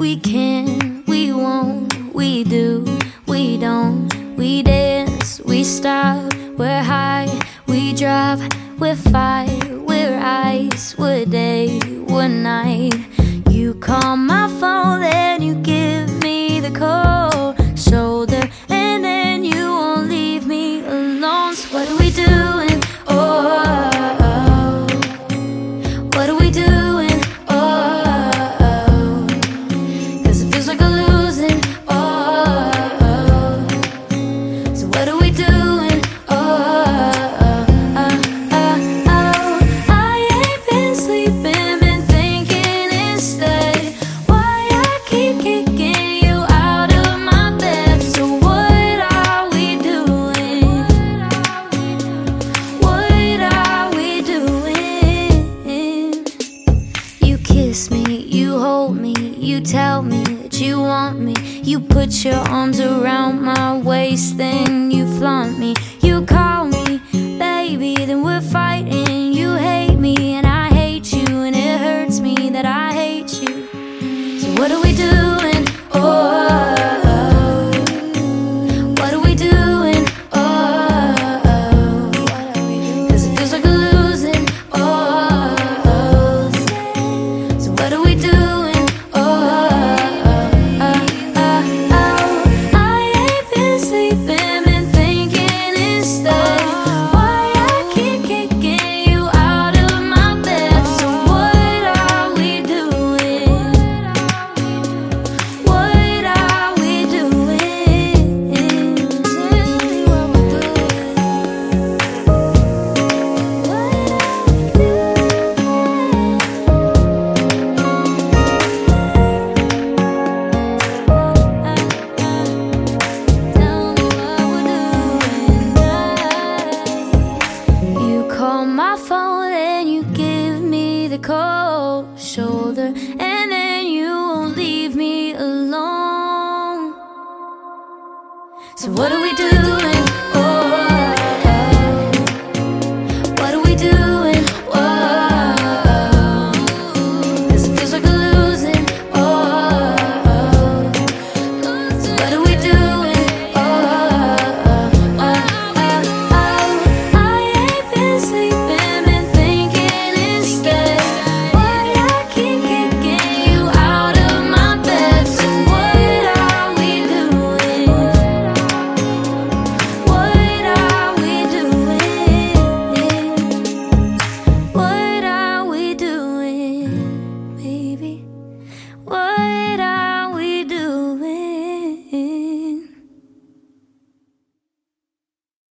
We can, we won't, we do, we don't. We dance, we stop, we're high, we drop, we're fire, we're ice, we're day, we're night. You call my phone, then you give me the cold shoulder, and then you won't leave me alone. So what are we doing? Oh, what are we doing? Oh, 'cause it feels like I'm losing. Oh, so what are we doing? I ain't been sleeping, been thinking instead why I keep kicking you out of my bed. So what are we doing? What are we doing? You kiss me, you hold me, you tell me that you want me. You put your arms around my waist, then you flaunt me. You call me baby, then we're fighting. You hate me and I hate you, and it hurts me that I hate you. So what are we doing? Oh, what are we doing? Oh, 'cause it feels like I'm losing. Oh, so what are we doing? I ain't been sleeping, been thinking instead why I keep kicking you out of my bed. So what are we doing? What are we doing? Tell me what we're doing. What are we Tell me what we're doing. You call my phone, then you give me the cold shoulder, and then you won't leave me alone. So what are we doing?